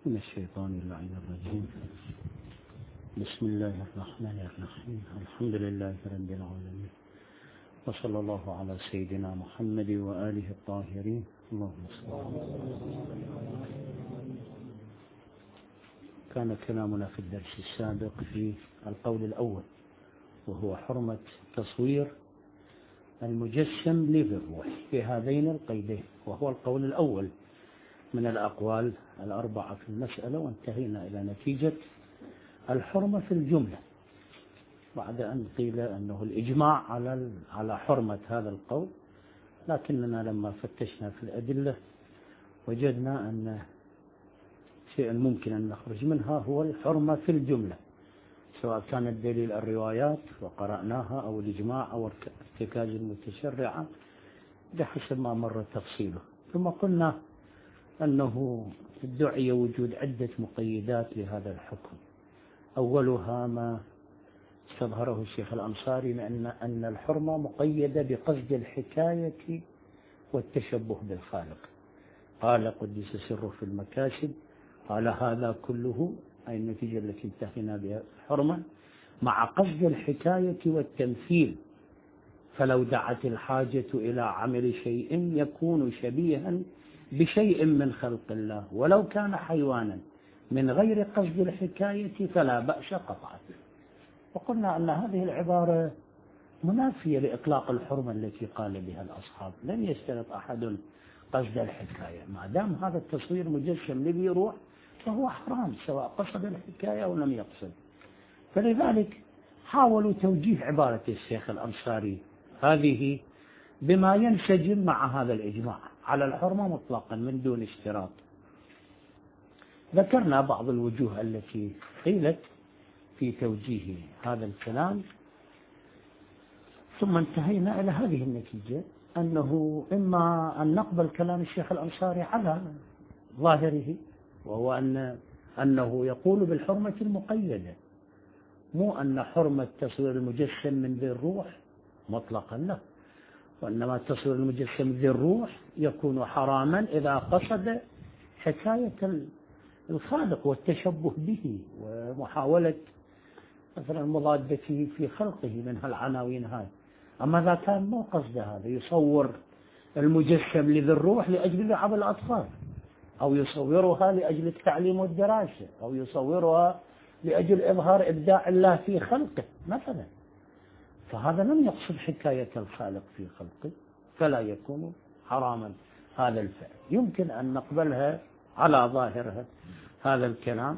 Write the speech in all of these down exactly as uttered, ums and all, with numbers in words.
من الشيطان اللعين الرجيم. بسم الله الرحمن الرحيم. الحمد لله رب العالمين، وصلى الله على سيدنا محمد وآله الطاهرين. اللهم صل على محمد. كان كلامنا في الدرس السابق في القول الأول، وهو حرمة تصوير المجسم للروح في هذين القيدين، وهو القول الأول من الأقوال الأربعة في المسألة، وانتهينا إلى نتيجة الحرمة في الجملة بعد أن قيل أنه الإجماع على على حرمة هذا القول، لكننا لما فتشنا في الأدلة وجدنا أن شيء ممكن أن نخرج منها هو الحرمة في الجملة، سواء كان الدليل الروايات وقرأناها أو الإجماع أو ارتكاز المتشرعة بحسب ما مر تفصيله. ثم قلنا أنه ادعي وجود عدة مقيدات لهذا الحكم، أولها ما استظهره الشيخ الأنصاري من أن الحرمة مقيدة بقصد الحكاية والتشبه بالخالق. قال قدس سره في المكاسب، قال هذا كله أي النتيجة التي انتهينا بها الحرمة مع قصد الحكاية والتمثيل، فلو دعت الحاجة إلى عمل شيء يكون شبيها بشيء من خلق الله ولو كان حيوانا من غير قصد الحكاية فلا بأس قطعا. وقلنا أن هذه العبارة منافية لإطلاق الحرمة التي قال بها الأصحاب. لم يشترط أحد قصد الحكاية، ما دام هذا التصوير مجسم لذي روح فهو حرام سواء قصد الحكاية أو لم يقصد. فلذلك حاولوا توجيه عبارة الشيخ الأنصاري هذه بما ينسجم مع هذا الإجماع على الحرمة مطلقا من دون اشتراط. ذكرنا بعض الوجوه التي قيلت في توجيه هذا الكلام، ثم انتهينا إلى هذه النتيجة، أنه إما أن نقبل كلام الشيخ الأنصاري على ظاهره، وهو أن أنه يقول بالحرمة المقيدة، مو أن حرمة تصوير المجسم من ذي الروح مطلقا لا، وإنما تصوير المجسم ذي الروح يكون حراما إذا قصد حكاية الخالق والتشبه به ومحاولة مثلا مضادته في خلقه من هالعناوين هاي. أما إذا كان مو قصد هذا، يصور المجسم لذي الروح لأجل لعب الأطفال، أو يصورها لأجل التعليم والدراسة، أو يصورها لأجل إظهار إبداع الله في خلقه مثلا، فهذا لم يقصد حكاية الخالق في خلقه، فلا يكون حراما هذا الفعل. يمكن أن نقبلها على ظاهرها هذا الكلام،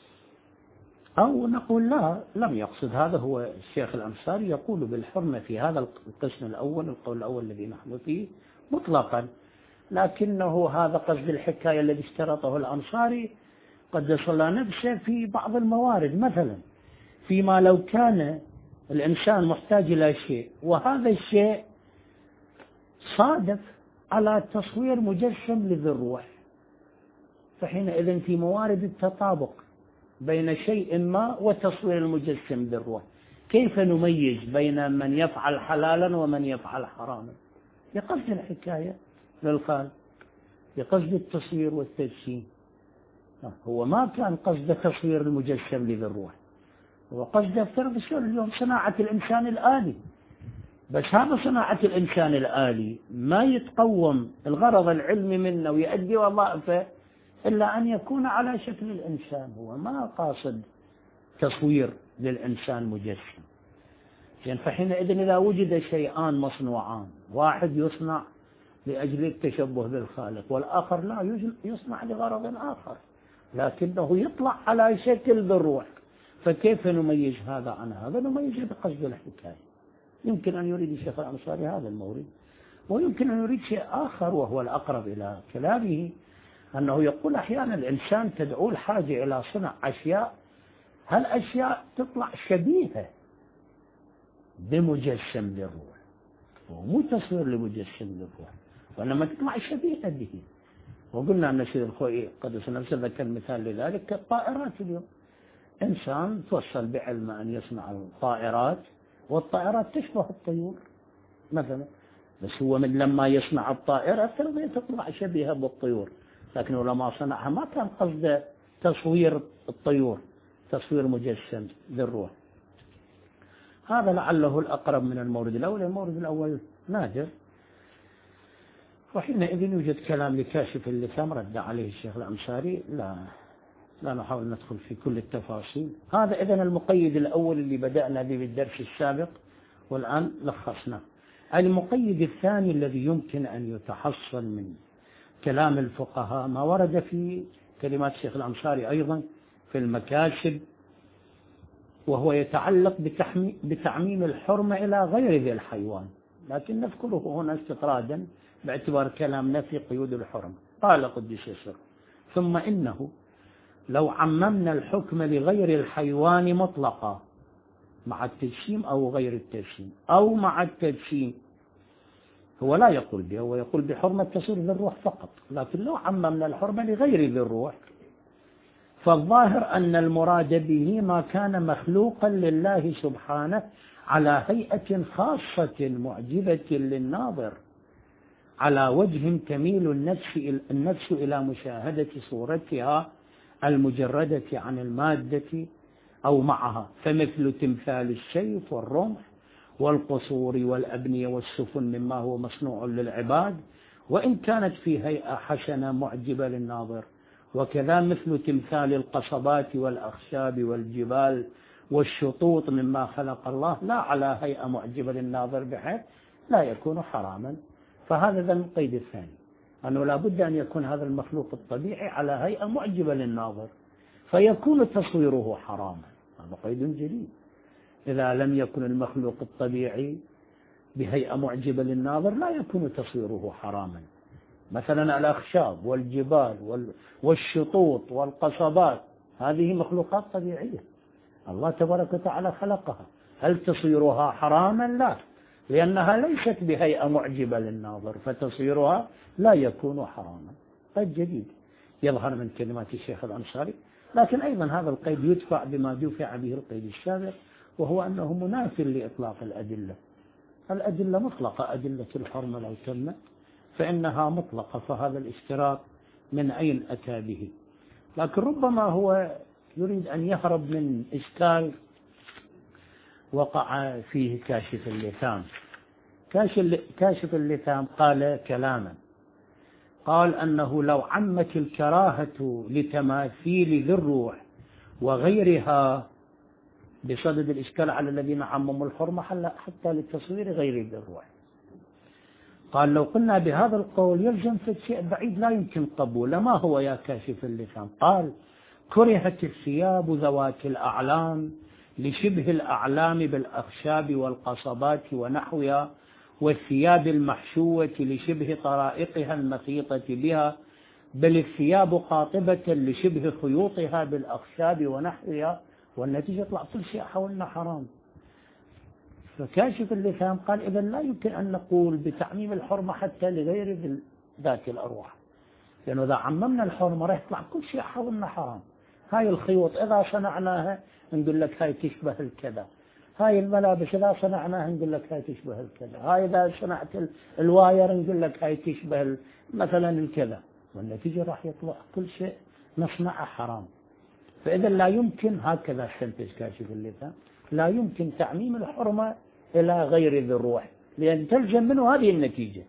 أو نقول لا، لم يقصد هذا. هو الشيخ الأنصاري يقول بالحرمة في هذا القسم الأول، القول الأول الذي نحن فيه مطلقا، لكنه هذا قصد الحكاية الذي اشترطه الأنصاري قد صلى نفسه في بعض الموارد، مثلا فيما لو كان الإنسان محتاج إلى شيء وهذا الشيء صادف على تصوير مجسم لذي الروح، فحينئذ في موارد التطابق بين شيء ما وتصوير المجسم ذي الروح، كيف نميز بين من يفعل حلالا ومن يفعل حراما؟ بقصد الحكاية للخالق، بقصد التصوير والتجسيم. هو ما كان قصد تصوير المجسم لذي الروح، هو قصد افترض اليوم صناعة الإنسان الآلي، بس هذا صناعة الإنسان الآلي ما يتقوم الغرض العلمي منه ويؤدي وظائفه إلا أن يكون على شكل الإنسان، هو ما قاصد تصوير للإنسان مجسم. يعني فحينئذ إذا وجد شيئان مصنوعان، واحد يصنع لأجل التشبه بالخالق والآخر لا، يصنع لغرض آخر لكنه يطلع على شكل بالروح، فكيف نميز هذا عن هذا؟ نميز بقصد الحكاية. يمكن أن يريد الشيخ الأنصاري هذا المورد، ويمكن أن يريد شيء آخر وهو الأقرب إلى كلامه، أنه يقول أحيانا الإنسان تدعو الحاجة إلى صنع أشياء، هالأشياء تطلع شبيهة بمجسم للروح، ومو تصوير لمجسم للروح، وإنما تطلع شبيهة به. وقلنا أن سيد الخوئي قدس نفسه ذكر مثال لذلك كالطائرات. اليوم إنسان توصل بعلم أن يصنع الطائرات، والطائرات تشبه الطيور مثلا، بس هو من لما يصنع الطائرة تطلع شبيهة بالطيور، لكنه لما صنعها ما كان قصده تصوير الطيور، تصوير مجسم ذي الروح. هذا لعله الأقرب من المورد الأول. المورد الأول نادر، وحينئذ يوجد كلام لكاشف اللثام رد عليه الشيخ الأنصاري، لا لا نحاول ندخل في كل التفاصيل. هذا إذن المقيد الأول اللي بدأنا به بالدرس السابق والآن لخصنا. المقيد الثاني الذي يمكن أن يتحصل من كلام الفقهاء ما ورد في كلمات الشيخ الأنصاري أيضا في المكاسب، وهو يتعلق بتعميم الحرمة إلى غير ذي الحيوان، لكن نذكره هنا استطرادا باعتبار كلامنا في قيود الحرمة. قال قدس سره: ثم إنه لو عممنا الحكم لغير الحيوان مطلقا مع التجسيم أو غير التجسيم أو مع التجسيم، هو لا يقول به، هو يقول بحرمة تصير ذي الروح فقط، لكن لو عممنا الحرمة لغير ذي الروح فالظاهر أن المراد به ما كان مخلوقا لله سبحانه على هيئة خاصة معجبة للناظر، على وجه تميل النفس النفس إلى مشاهدة صورتها المجردة عن المادة أو معها، فمثل تمثال السيف والرمح والقصور والأبنية والسفن مما هو مصنوع للعباد، وإن كانت في هيئة حسنة معجبة للناظر. وكذا مثل تمثال القصبات والأخشاب والجبال والشطوط مما خلق الله لا على هيئة معجبة للناظر بحيث لا يكون حراما. فهذا ذا القيد الثاني، أنه لا بد أن يكون هذا المخلوق الطبيعي على هيئة معجبة للناظر فيكون تصويره حراما. هذا قيد جديد. إذا لم يكن المخلوق الطبيعي بهيئة معجبة للناظر لا يكون تصويره حراما. مثلا الأخشاب والجبال والشطوط والقصبات هذه مخلوقات طبيعية الله تبارك وتعالى خلقها، هل تصويرها حراما؟ لا، لأنها ليست بهيئة معجبة للناظر فتصويرها لا يكون حراما. قيد جديد يظهر من كلمات الشيخ الأنصاري، لكن أيضا هذا القيد يدفع بما دفع به القيد السابق، وهو أنه مناف لإطلاق الأدلة. الأدلة مطلقة، أدلة الحرمة لو تمت فإنها مطلقة، فهذا الاشتراط من أين أتى به؟ لكن ربما هو يريد أن يهرب من إشكال وقع فيه كاشف اللثام. كاشف اللثام قال كلاما، قال أنه لو عمت الكراهة لتماثيل ذي الروح وغيرها بصدد الإشكال على الذين عمموا الحرمة حتى للتصوير غير ذي الروح. قال لو قلنا بهذا القول يلزم في شيء بعيد لا يمكن قبوله. ما هو يا كاشف اللثام؟ قال: كرهت الثياب ذوات الأعلام لشبه الأعلام بالأخشاب والقصبات ونحوها، والثياب المحشوة لشبه طرائقها المخيطة بها، بل الثياب قاطبة لشبه خيوطها بالأخشاب ونحوها، والنتيجة يطلع كل شيء حولنا حرام. فكاشف اللثام قال: إذا لا يمكن أن نقول بتعميم الحرمة حتى لغير ذات الأرواح، لأنه إذا عممنا الحرمة راح يطلع كل شيء حولنا حرام. هاي الخيوط إذا صنعناها نقول لك هاي تشبه الكذا، هاي الملابس إذا صنعناها نقول لك هاي تشبه الكذا، هاي إذا صنعت الواير نقول لك هاي تشبه مثلا الكذا، والنتيجة راح يطلع كل شيء نصنعه حرام. فإذا لا يمكن، هكذا استنتج كاشف اللثام، لا يمكن تعميم الحرمة إلى غير ذي الروح، لأن تلزم منه هذه النتيجة.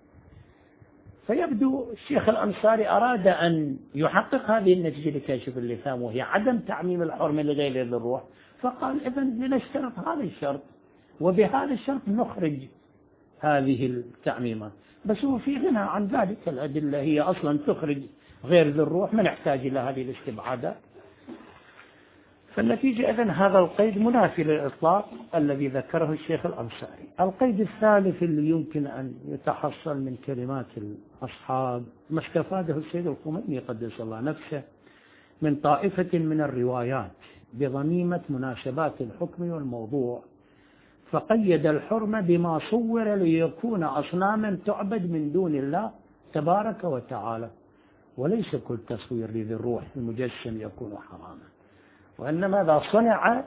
فيبدو الشيخ الأنصاري أراد أن يحقق هذه النتيجة لكاشف اللثام، وهي عدم تعميم الحرمة لغير ذي الروح، فقال: إذن لنشترط هذا الشرط، وبهذا الشرط نخرج هذه التعميمات. بس هو في غنى عن ذلك، الأدلة هي أصلا تخرج غير ذي الروح، ما نحتاج إلى هذه الاستبعادات. فالنتيجة إذن هذا القيد منافي للإطلاق الذي ذكره الشيخ الأنصاري. القيد الثالث اللي يمكن أن يتحصل من كلمات الأصحاب ما استفاده السيد الخميني قدس الله نفسه من طائفة من الروايات بضميمة مناسبات الحكم والموضوع، فقيد الحرمة بما صور ليكون أصناما تعبد من دون الله تبارك وتعالى، وليس كل تصوير لذي الروح المجسم يكون حراما، وإنما إذا صنع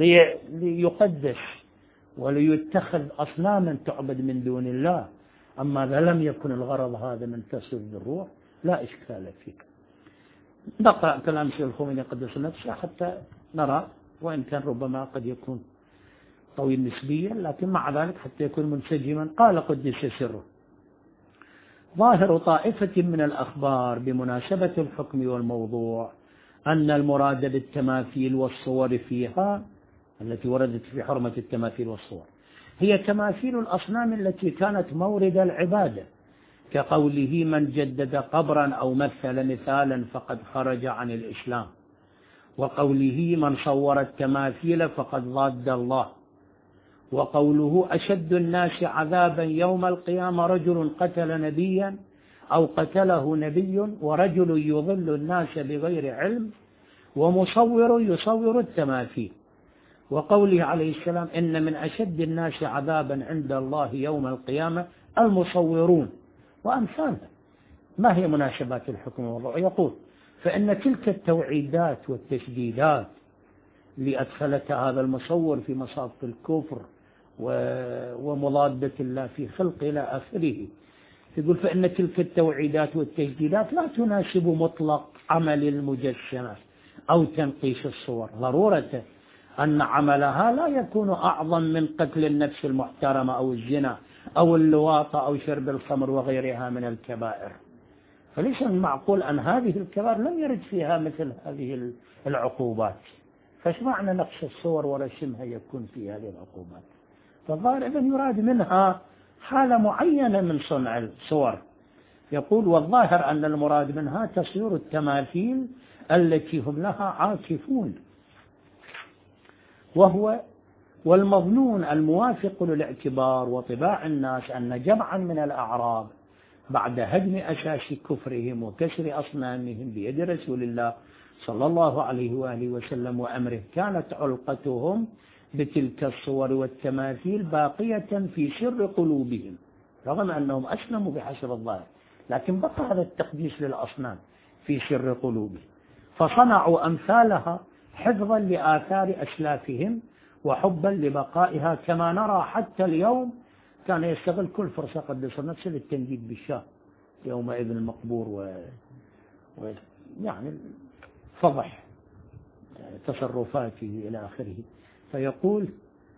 ليقدس وليتخذ أصناما تعبد من دون الله. أما إذا لم يكن الغرض هذا من تصوير الروح لا إشكال فيه. نقرأ كلام الشيخ الخميني قدس نفسه حتى نرى، وإن كان ربما قد يكون طويل نسبيا، لكن مع ذلك حتى يكون منسجما. قال قدس سره: ظاهر طائفة من الأخبار بمناسبة الحكم والموضوع أن المراد بالتماثيل والصور فيها، التي وردت في حرمة التماثيل والصور، هي تماثيل الأصنام التي كانت مورد العبادة، كقوله: من جدد قبرا أو مثل مثالا فقد خرج عن الإسلام، وقوله: من صور التماثيل فقد ضاد الله، وقوله: أشد الناس عذابا يوم القيامة رجل قتل نبيا أو قتله نبي، ورجل يضل الناس بغير علم، ومصور يصور التماثيل، وقوله عليه السلام: إن من أشد الناس عذابا عند الله يوم القيامة المصورون، وأمثالها. ما هي مناسبات الحكم والوضع؟ يقول: فإن تلك التوعيدات والتشديدات اللي أدخلتها هذا المصور في مصاف الكفر ومضادة الله في خلق إلى آخره، يقول: فإن تلك التوعيدات والتشديدات لا تناسب مطلق عمل المجسمة أو تنقيش الصور، ضرورة أن عملها لا يكون أعظم من قتل النفس المحترمة أو الزنا أو اللواطة أو شرب الخمر وغيرها من الكبائر. فليس المعقول أن هذه الكبائر لم يرد فيها مثل هذه العقوبات، فايش معنى نقش الصور ورسمها يكون في هذه العقوبات؟ فالظاهر إذن يراد منها حالة معينة من صنع الصور. يقول: والظاهر أن المراد منها تصوير التماثيل التي هم لها عاكفون، وهو والمظنون الموافق للاعتبار وطباع الناس أن جمعا من الأعراب بعد هدم أساس كفرهم وكسر أصنامهم بيد رسول الله صلى الله عليه وآله وسلم وأمره، كانت علقتهم بتلك الصور والتماثيل باقية في سر قلوبهم، رغم أنهم أسلموا بحسب الظاهر، لكن بقى هذا التقديس للأصنام في سر قلوبهم، فصنعوا أمثالها حفظا لآثار أسلافهم وحبا لبقائها، كما نرى حتى اليوم كان يستغل كل فرصة قدس نفسه للتنديد بالشاه يومئذ المقبور و... و... يعني فضح تصرفاته إلى آخره. فيقول: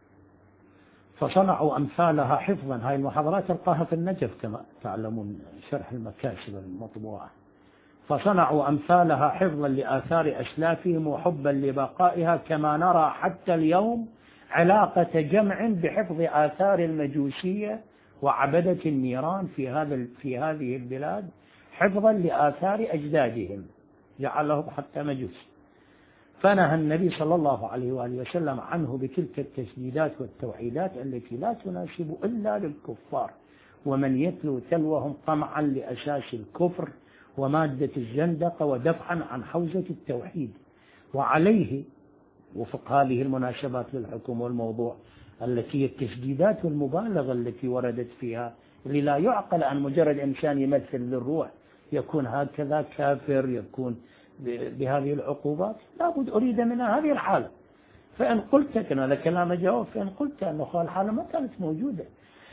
فصنعوا أمثالها حفظا. هاي المحاضرات تلقاها في النجف كما تعلمون، شرح المكاسب المطبوعة. فصنعوا أمثالها حفظا لآثار أسلافهم وحبا لبقائها، كما نرى حتى اليوم علاقة جمع بحفظ آثار المجوسية وعبدة النيران في هذا في هذه البلاد حفظا لآثار أجدادهم، جعلهم حتى مجوس. فنهى النبي صلى الله عليه وآله وسلم عنه بتلك التشديدات والتوعيدات التي لا تناسب إلا للكفار ومن يتلو تلوهم طمعا لأساس الكفر ومادة الزندقة ودفعا عن حوزة التوحيد. وعليه وفق هذه المناسبات للحكم والموضوع التي هي التشديدات والمبالغة التي وردت فيها، اللي لا يعقل أن مجرد إنسان يمثل للروح يكون هكذا كافر، يكون بهذه العقوبات. لابد أريد منها هذه الحالة. فإن قلت كان هذا كلام جواب، فإن قلت أنه الحالة ما كانت موجودة،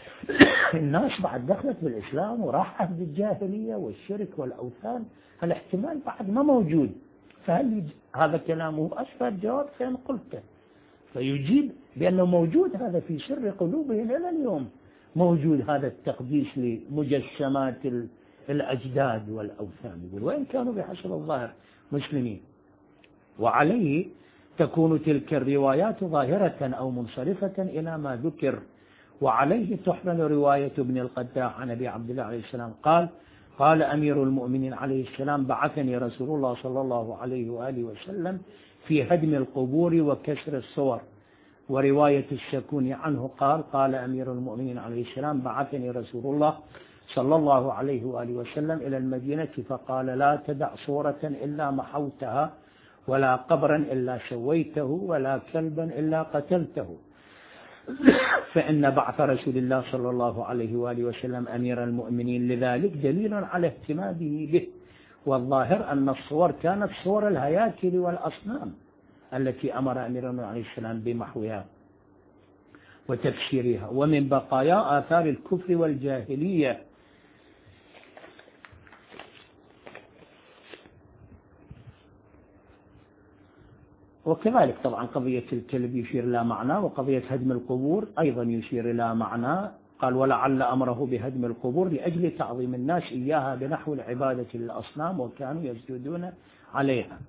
الناس بعد دخلت بالإسلام وراح عهد الجاهلية والشرك والأوثان، الاحتمال بعد ما موجود، فهل هذا كلامه أشبه الجواب؟ فإن قلت فيجيب بأنه موجود هذا في سر قلوبهم إلى اليوم، موجود هذا التقديس لمجسمات الأجداد والأوثان، يقول وإن كانوا بحسب الظاهر مسلمين. وعليه تكون تلك الروايات ظاهرة أو منصرفة إلى ما ذكر. وعليه تحمل رواية ابن القداح عن أبي عبد الله عليه السلام قال: قال أمير المؤمنين عليه السلام: بعثني رسول الله صلى الله عليه وآله وسلم في هدم القبور وكسر الصور. ورواية الشكوني عنه قال: قال أمير المؤمنين عليه السلام: بعثني رسول الله صلى الله عليه وآله وسلم إلى المدينة فقال: لا تدع صورة إلا محوتها، ولا قبرا إلا سويته، ولا كلبا إلا قتلته. فإن بعث رسول الله صلى الله عليه وآله وسلم أمير المؤمنين لذلك دليل على اهتمامه به. والظاهر أن الصور كانت صور الهياكل والأصنام التي أمر أمير المؤمنين عليه السلام بمحوها وتفسيرها، ومن بقايا آثار الكفر والجاهلية. وكذلك طبعا قضية الكلب يشير إلى معنى، وقضية هدم القبور أيضا يشير إلى معنى. قال ولعل أمره بهدم القبور لأجل تعظيم الناس إياها بنحو العبادة للأصنام وكانوا يسجدون عليها.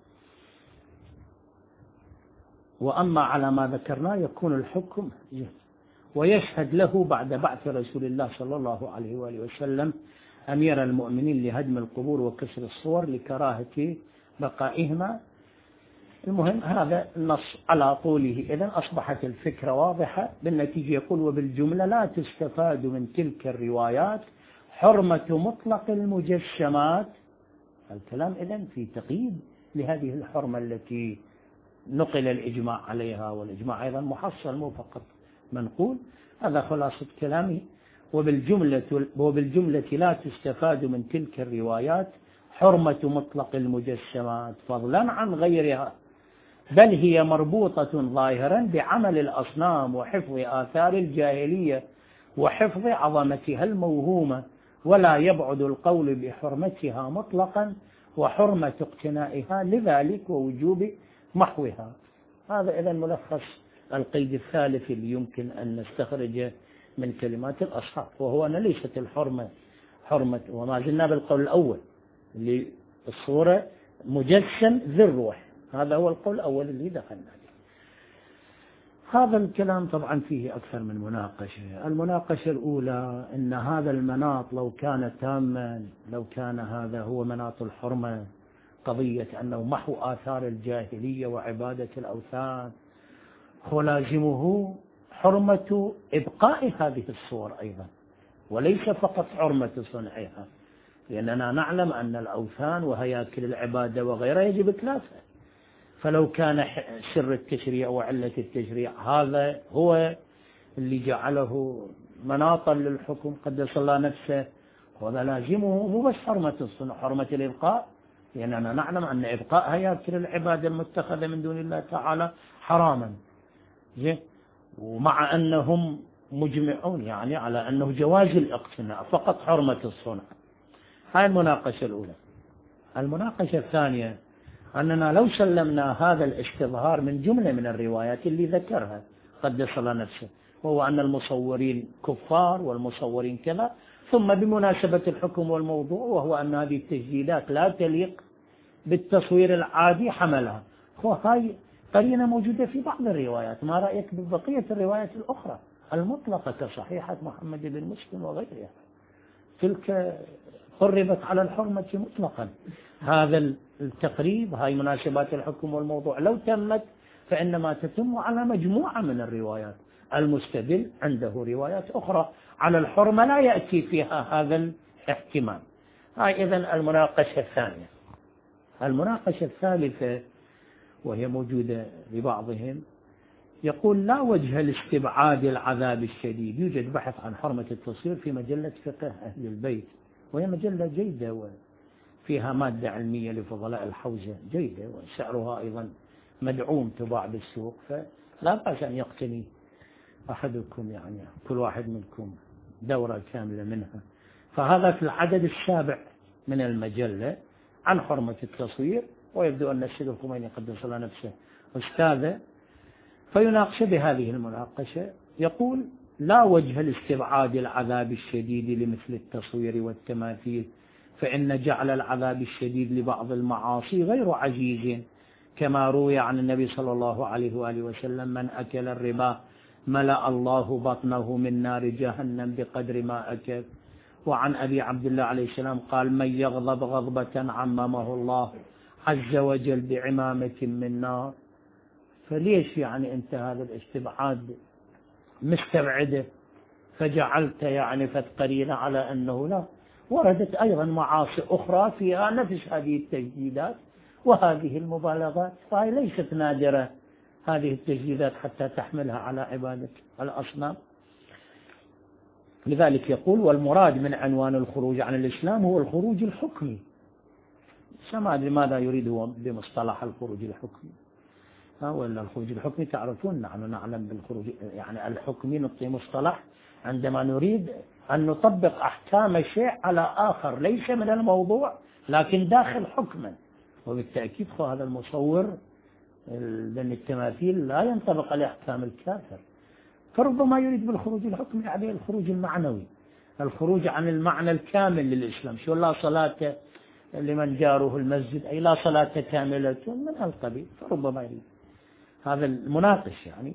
وأما على ما ذكرناه يكون الحكم ويشهد له بعد بعث رسول الله صلى الله عليه وآله وسلم أمير المؤمنين لهدم القبور وكسر الصور لكراهة بقائهما. المهم هذا النص على طوله. إذن أصبحت الفكرة واضحة. بالنتيجة يقول وبالجملة لا تستفاد من تلك الروايات حرمة مطلق المجسمات. الكلام إذن في تقييد لهذه الحرمة التي نقل الإجماع عليها، والإجماع أيضا محصل مو فقط منقول. هذا خلاصة كلامي. وبالجملة, وبالجملة لا تستفاد من تلك الروايات حرمة مطلق المجسمات فضلا عن غيرها، بل هي مربوطة ظاهرا بعمل الأصنام وحفظ آثار الجاهلية وحفظ عظمتها الموهومة، ولا يبعد القول بحرمتها مطلقا وحرمة اقتنائها لذلك ووجوب محوها. هذا إذن ملخص القيد الثالث اللي يمكن أن نستخرجه من كلمات الأصحاب، وهو أن ليست الحرمة حرمة، وما زلنا بالقول الأول اللي الصورة مجسم ذي الروح. هذا هو القول الأول اللي دخلنا عليه. هذا الكلام طبعا فيه أكثر من مناقشة. المناقشة الأولى أن هذا المناط لو كان تاما، لو كان هذا هو مناط الحرمة، قضية أنه محو آثار الجاهلية وعبادة الأوثان، ولازمه حرمة إبقاء هذه الصور أيضا، وليس فقط حرمة صنعها، لأننا نعلم أن الأوثان وهياكل العبادة وغيرها يجب إتلافها. فلو كان سر التشريع وعلة التشريع هذا هو اللي جعله مناطا للحكم قدس الله نفسه، وهذا لازمه مو بس حرمة الصنع، حرمة الإبقاء، لأننا نعلم أن إبقاء هياكل العبادة المتخذة من دون الله تعالى حراما، ومع أنهم مجمعون يعني على أنه جواز الاقتناء، فقط حرمة الصنع. هاي المناقشة الأولى. المناقشة الثانية أننا لو سلمنا هذا الاستظهار من جملة من الروايات اللي ذكرها قدس الله نفسه، وهو أن المصورين كفار والمصورين كذا، ثم بمناسبة الحكم والموضوع وهو أن هذه التسجيلات لا تليق بالتصوير العادي حملها، وهاي قرينة موجودة في بعض الروايات. ما رأيك ببقية الروايات الأخرى المطلقة كصحيحة محمد بن مسلم وغيرها؟ تلك قربت على الحرمة مطلقا. هذا التقريب، هاي مناسبات الحكم والموضوع لو تمت فإنما تتم على مجموعة من الروايات. المستدل عنده روايات أخرى على الحرمة لا يأتي فيها هذا الاحتمال. هاي إذن المناقشة الثانية. المناقشة الثالثة وهي موجودة لبعضهم، يقول لا وجه لاستبعاد العذاب الشديد. يوجد بحث عن حرمة التصوير في مجلة فقه أهل البيت، وهي مجلة جيدة وفيها مادة علمية لفضلاء الحوزة جيدة، وسعرها أيضا مدعوم تباع بالسوق، فلا بأس أن يقتني أحدكم يعني كل واحد منكم دورة كاملة منها. فهذا في العدد السابع من المجلة عن حرمة التصوير، ويبدو أن السيد الخميني قدس الله نفسه أستاذه، فيناقش بهذه المناقشة. يقول لا وجه لاستبعاد العذاب الشديد لمثل التصوير والتماثيل، فإن جعل العذاب الشديد لبعض المعاصي غير عزيز، كما روي عن النبي صلى الله عليه وآله وسلم من أكل الربا ملأ الله بطنه من نار جهنم بقدر ما أكل. وعن أبي عبد الله عليه السلام قال من يغضب غضبة عممه الله عز وجل بعمامة من نار. فليش يعني أنت هذا الاستبعاد مستبعده فجعلت يعني فتقرين على أنه لا؟ وردت أيضا معاصي أخرى فيها نفس هذه التجديدات وهذه المبالغات، فهي ليست نادرة هذه التجديدات حتى تحملها على عبادة الأصنام. لذلك يقول والمراد من عنوان الخروج عن الإسلام هو الخروج الحكمي. سمع لماذا يريد هو بمصطلح الخروج الحكمي؟ ولا الخروج الحكمي تعرفون نحن نعلم بالخروج يعني الحكمي نعطي مصطلح عندما نريد أن نطبق أحكام شيء على آخر ليس من الموضوع لكن داخل حكما، وبالتأكيد هذا المصور لأن التماثيل لا ينطبق على أحكام الكافر، فربما يريد بالخروج الحكمي عليه الخروج المعنوي، الخروج عن المعنى الكامل للإسلام، شو لا صلاة لمن جاره المسجد، أي لا صلاة كاملة من هالقبيل، فربما يريد هذا المناقش يعني.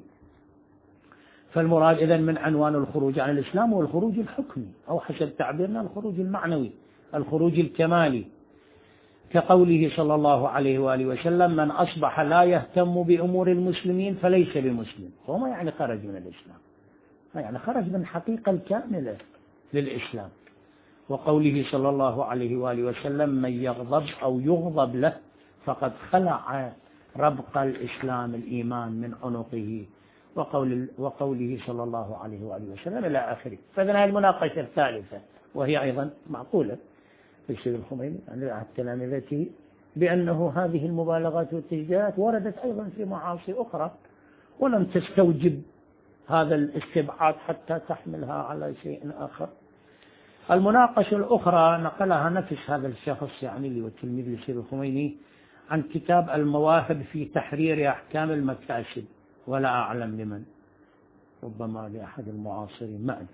فالمراد إذن من عنوان الخروج عن الإسلام هو الخروج الحكمي، أو حسب تعبيرنا الخروج المعنوي، الخروج الكمالي، كقوله صلى الله عليه وآله وسلم: من أصبح لا يهتم بأمور المسلمين فليس بمسلم. هو ما يعني خرج من الإسلام، ما يعني خرج من الحقيقة الكاملة للإسلام. وقوله صلى الله عليه وآله وسلم: من يغضب أو يغضب له فقد خلع ربق الإسلام الإيمان من عنقه، وقول وقوله صلى الله عليه وآله وسلم إلى آخره. فإذن هذه المناقشة الثالثة، وهي أيضا معقولة في السيد الخميني عن تلامذته، بأنه هذه المبالغات والتشجيعات وردت أيضا في معاصي أخرى ولم تستوجب هذا الاستبعاد حتى تحملها على شيء آخر. المناقشة الأخرى نقلها نفس هذا الشخص يعني اللي هو تلميذ السيد الخميني عن كتاب المواهب في تحرير أحكام المكاسب، ولا أعلم لمن، ربما لأحد المعاصرين ما أدري.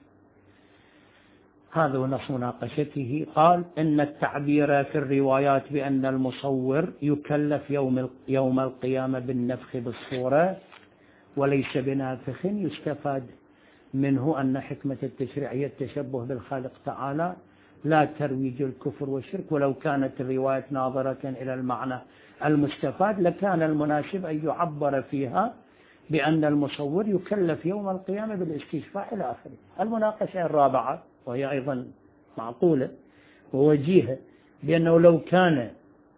هذا هو نص مناقشته. قال: إن التعبير في الروايات بأن المصور يكلف يوم يوم القيامة بالنفخ بالصورة وليس بنافخ يستفاد منه أن حكمة التشريع هي التشبه بالخالق تعالى لا ترويج الكفر والشرك، ولو كانت الرواية ناظرة إلى المعنى المستفاد لكان المناسب أن يعبر فيها بأن المصور يكلف يوم القيامة بالاستشفاء إلى آخره. المناقشة الرابعة وهي أيضا معقولة ووجيهة، بأنه لو كان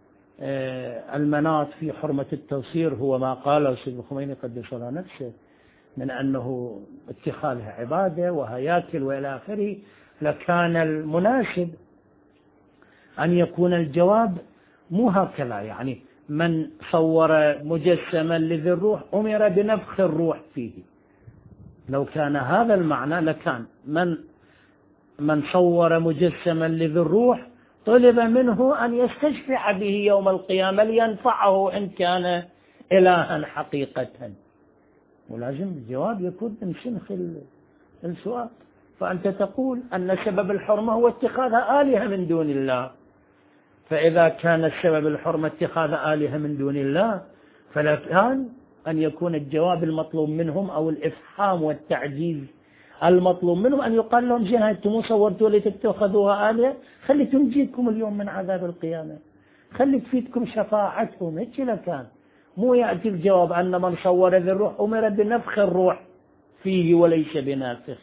المناط في حرمة التصوير هو ما قاله السيد الخميني قدس الله نفسه من أنه اتخاذها عبادة وهياكل وإلى آخره، لكان المناسب أن يكون الجواب مو هكذا، يعني من صور مجسما لذي الروح أمر بنفخ الروح فيه. لو كان هذا المعنى لكان من من صور مجسما لذي الروح طلب منه أن يستشفع به يوم القيامة لينفعه إن كان إلها حقيقة، ولازم الجواب يكون من سنخ السؤال. فأنت تقول أن سبب الحرمة هو اتخاذ آلهة من دون الله، فإذا كان السبب الحرمة اتخاذ آلهة من دون الله فلا كان أن يكون الجواب المطلوب منهم أو الإفحام والتعجيز المطلوب منهم أن يقال لهم: زين أنتم صورتوا لتتخذوها آلهة، خلي تنجيكم اليوم من عذاب القيامة، خلي تفيدكم شفاعتهم. هيك لكان مو يأتي الجواب أن من صور ذي الروح أمر بنفخ الروح فيه وليس بنافخ.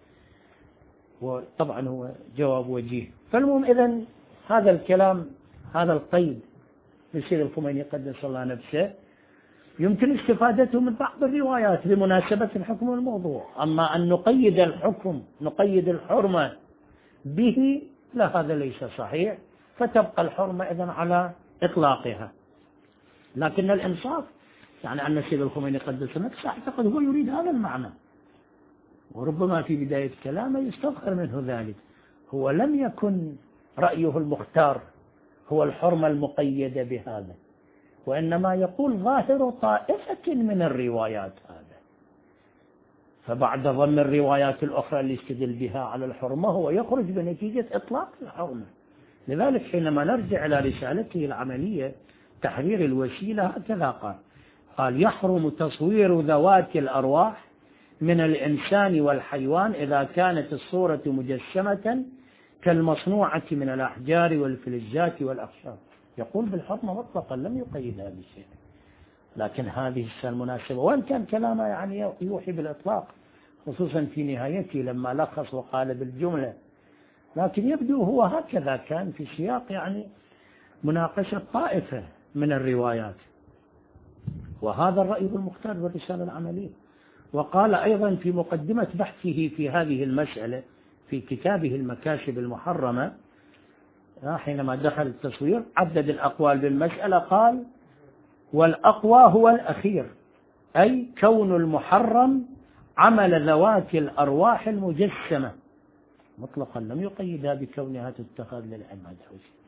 وطبعا هو جواب وجيه. فالمهم إذن هذا الكلام، هذا القيد للسيد الخميني قدس الله نفسه يمكن استفادته من بعض الروايات بمناسبة الحكم والموضوع. أما أن نقيد الحكم نقيد الحرمة به لا، هذا ليس صحيح، فتبقى الحرمة إذن على إطلاقها. لكن الإنصاف يعني أن السيد الخميني قدس نفسه أعتقد هو يريد هذا المعنى، وربما في بداية كلامه يستظهر منه ذلك. هو لم يكن رأيه المختار هو الحرمة المقيدة بهذا، وإنما يقول ظاهر طائفة من الروايات هذا، فبعد ضم الروايات الأخرى اللي استدل بها على الحرمة هو يخرج بنتيجة إطلاق الحرمة. لذلك حينما نرجع إلى رسالته العملية تحرير الوسيلة هكذا قال: قال يحرم تصوير ذوات الأرواح من الإنسان والحيوان إذا كانت الصورة مجسمة كالمصنوعة من الأحجار والفلزات والأخشاب. يقول بالحرمة مطلقا لم يقيدها بشيء، لكن هذه المناسبة، وإن كان كلامه يعني يوحي بالإطلاق خصوصا في نهايته لما لخص وقال بالجملة، لكن يبدو هو هكذا كان في سياق يعني مناقشة طائفة من الروايات، وهذا الرأي المختار بالرسالة العملية. وقال أيضا في مقدمة بحثه في هذه المسألة في كتابه المكاسب المحرمة حينما دخل التصوير عدد الأقوال بالمسألة، قال: والأقوى هو الأخير، أي كون المحرم عمل ذوات الأرواح المجسمة مطلقا لم يقيدها بكونها تتخذ للعبادة.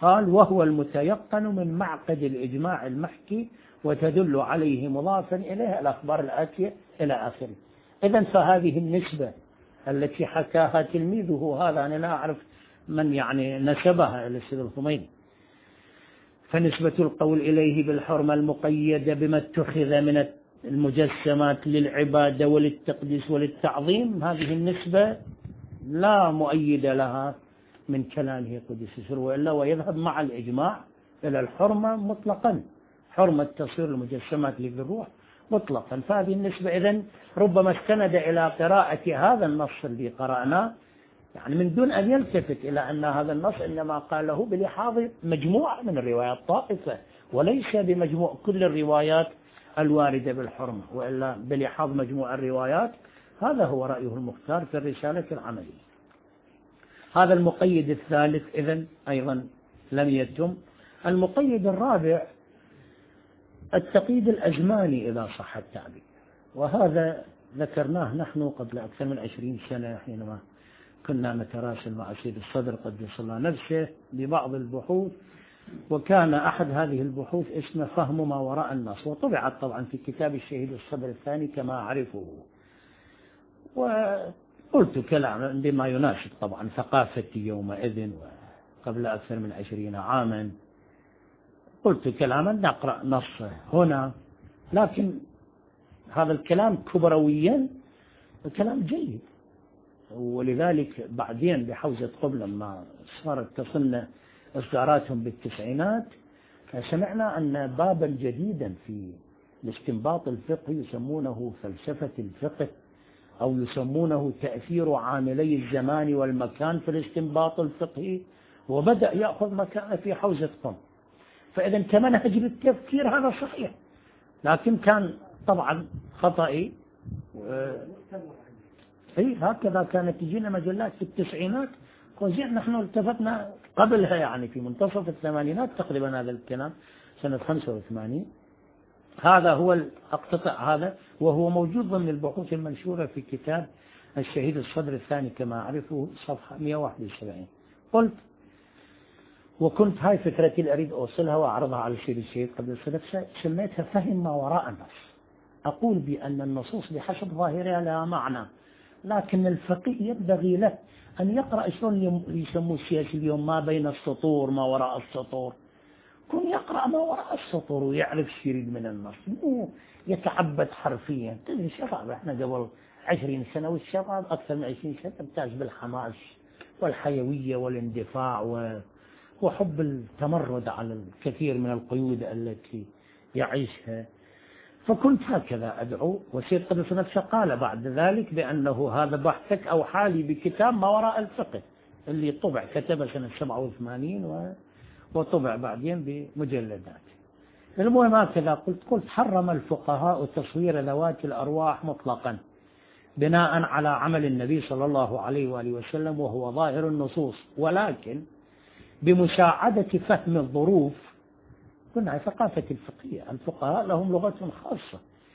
قال وهو المتيقن من معقد الإجماع المحكي وتدل عليه مضافا إليه الأخبار الآتية إلى آخره. إذن فهذه النسبة التي حكاها تلميذه هذا، أنا لا أعرف من يعني نسبها إلى السيد الخميني، فنسبة القول إليه بالحرمة المقيدة بما اتخذ من المجسمات للعبادة وللتقديس وللتعظيم، هذه النسبة لا مؤيد لها من كلامه قدس سره، وإلا ويذهب مع الإجماع إلى الحرمة مطلقا، حرمة تصوير المجسمات للروح مطلقا. فهذه النسبة إذن ربما استند إلى قراءة هذا النص اللي قرأناه، يعني من دون أن يلتفت إلى أن هذا النص إنما قاله بلحاظ مجموعة من الروايات طائفة، وليس بمجموع كل الروايات الواردة بالحرمة، وإلا بلحاظ مجموع الروايات. هذا هو رأيه المختار في الرسالة العملية. هذا المقيد الثالث إذن أيضا لم يتم. المقيد الرابع التقييد الأزماني إذا صح التعبير، وهذا ذكرناه نحن قبل أكثر من عشرين سنة حينما كنا نتراسل مع سيد الصدر قدس الله نفسه ببعض البحوث، وكان أحد هذه البحوث اسمه فهم ما وراء النص، وطبعت طبعا في كتاب الشهيد الصدر الثاني كما أعرفه. وقلت كلام بما يناسب طبعا ثقافتي يومئذ وقبل أكثر من عشرين عاما، قلت كلاما نقرأ نصه هنا، لكن هذا الكلام كبرويا كلام جيد. ولذلك بعدين بحوزة قبل لما صارت تصلنا إصداراتهم بالتسعينات، سمعنا أن بابا جديدا في الاستنباط الفقهي يسمونه فلسفة الفقه، أو يسمونه تأثير عاملي الزمان والمكان في الاستنباط الفقهي، وبدأ يأخذ مكانه في حوزة قم. فإذا كمنهج للتفكير هذا صحيح، لكن كان طبعا خطئي. اي هكذا كانت تجينا مجلات في التسعينات، وزين نحن التفتنا قبلها يعني في منتصف الثمانينات تقريبا، هذا الكلام سنة خمسة وثمانين. هذا هو الاقتطاع هذا، وهو موجود ضمن البحوث المنشورة في كتاب الشهيد الصدر الثاني كما أعرفه صفحة مئة وواحد وسبعين. قلت وكنت هاي فكرتي اللي أريد أوصلها وأعرضها على الشيخ الشهيد قبل السنة، سميتها فهم ما وراء النص. أقول بأن النصوص بحسب ظاهرها لها معنى، لكن الفقيه ينبغي له أن يقرأ شلون يسموه السياسي اليوم ما بين السطور، ما وراء السطور، كن يقرأ ما وراء السطور ويعرف شو يريد من النص، مو يتعبد حرفيا. تدري الشباب احنا قبل عشرين سنة، والشباب أكثر من عشرين سنة تمتاز بالحماس والحيوية والاندفاع وحب التمرد على الكثير من القيود التي يعيشها. فكنت هكذا أدعو، وسيد قدس نفسه قال بعد ذلك بأنه هذا بحثك أو حالي بكتاب ما وراء الفقه اللي طبع، كتبه سنة سبعة وثمانين وطبع بعدين بمجلدات. المهم هكذا قلت قلت حرم الفقهاء تصوير ذوات الأرواح مطلقا بناء على عمل النبي صلى الله عليه وآله وسلم، وهو ظاهر النصوص، ولكن بمساعدة فهم الظروف. كنا ثقافة الفقهية، الفقهاء لهم لغة خاصة،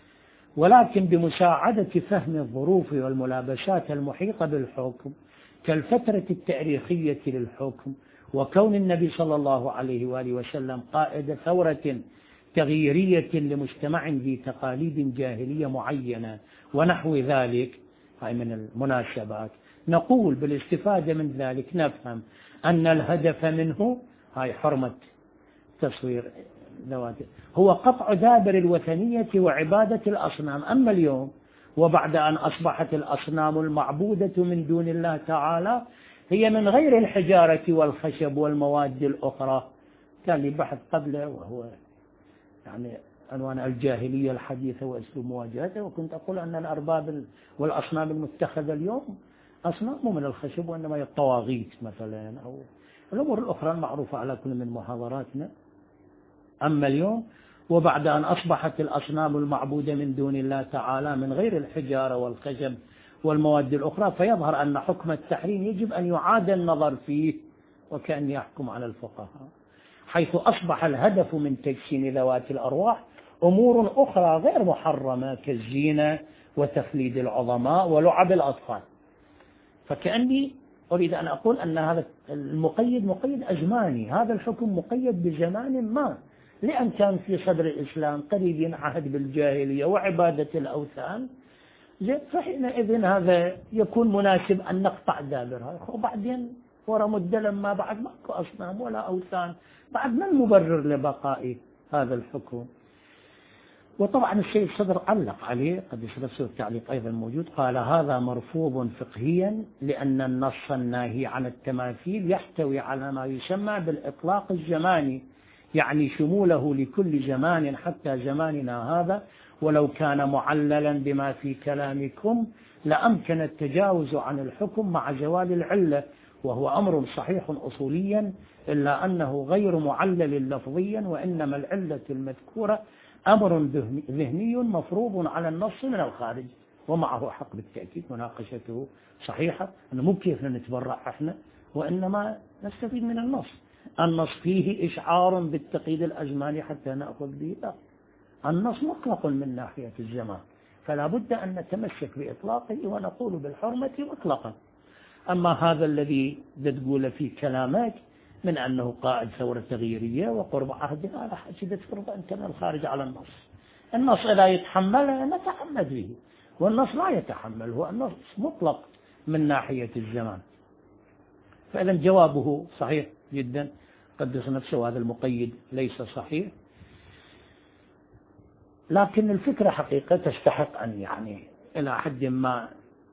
ولكن بمساعدة فهم الظروف والملابسات المحيطة بالحكم كالفترة التاريخية للحكم، وكون النبي صلى الله عليه وآله وسلم قائد ثورة تغييرية لمجتمع ذي تقاليد جاهلية معينة ونحو ذلك، هاي من المناسبات. نقول بالاستفادة من ذلك نفهم أن الهدف منه هاي حرمة تصوير ذوات هو قطع دابر الوثنية وعبادة الأصنام. أما اليوم وبعد أن أصبحت الأصنام المعبودة من دون الله تعالى هي من غير الحجارة والخشب والمواد الأخرى. كان لي بحث قبله وهو يعني عنوان الجاهلية الحديثة وأسلوب مواجهتها، وكنت أقول أن الأرباب والأصنام المتخذة اليوم أصنام من الخشب، وإنما هي الطواغيت مثلا أو الأمور الأخرى المعروفة على كل من محاضراتنا. أما اليوم وبعد أن أصبحت الأصنام المعبودة من دون الله تعالى من غير الحجارة والخشب والمواد الأخرى، فيظهر أن حكم التحريم يجب أن يعاد النظر فيه وكأن يحكم على الفقهاء، حيث أصبح الهدف من تجسيم ذوات الأرواح أمور أخرى غير محرمة كالزينة وتخليد العظماء ولعب الأطفال. فكأني أريد أن أقول أن هذا المقيد مقيد أزماني، هذا الحكم مقيد بزمان ما، لأن كان في صدر الإسلام قريب عهد بالجاهلية وعبادة الأوثان، فحينئذ هذا يكون مناسب أن نقطع دابرها. وبعدين ورا مدة لما بعد ماكو أصنام ولا أوثان، بعد ما المبرر لبقاء هذا الحكم؟ وطبعا السيد صدر علق عليه، قد يصدر التعليق أيضا موجود، قال هذا مرفوض فقهيا لأن النص الناهي عن التماثيل يحتوي على ما يسمى بالإطلاق الزماني، يعني شموله لكل زمان حتى زماننا هذا، ولو كان معللا بما في كلامكم لأمكن التجاوز عن الحكم مع زوال العلة، وهو أمر صحيح أصوليا إلا أنه غير معلل لفظيا، وإنما العلة المذكورة أمر ذهني مفروض على النص من الخارج. ومعه حق بالتأكيد، مناقشته صحيحة، أنه مو كيف نتبرع إحنا، وإنما نستفيد من النص. النص فيه إشعار بالتقييد الأزماني حتى نأخذ به، لا، النص مطلق من ناحية الزمان، فلا بد أن نتمسك بإطلاقه ونقول بالحرمة مطلقا. أما هذا الذي تقول في كلامك من أنه قائد ثورة تغييرية وقرب عهد، هذا حاجة تفرض أنت من الخارج على النص. النص لا يتحمل نتحمل به، والنص لا يتحمل، هو النص مطلق من ناحية الزمان. فإذا جوابه صحيح جدا، قدس نفسه، هذا المقيد ليس صحيح. لكن الفكرة حقيقة تستحق أن يعني إلى حد ما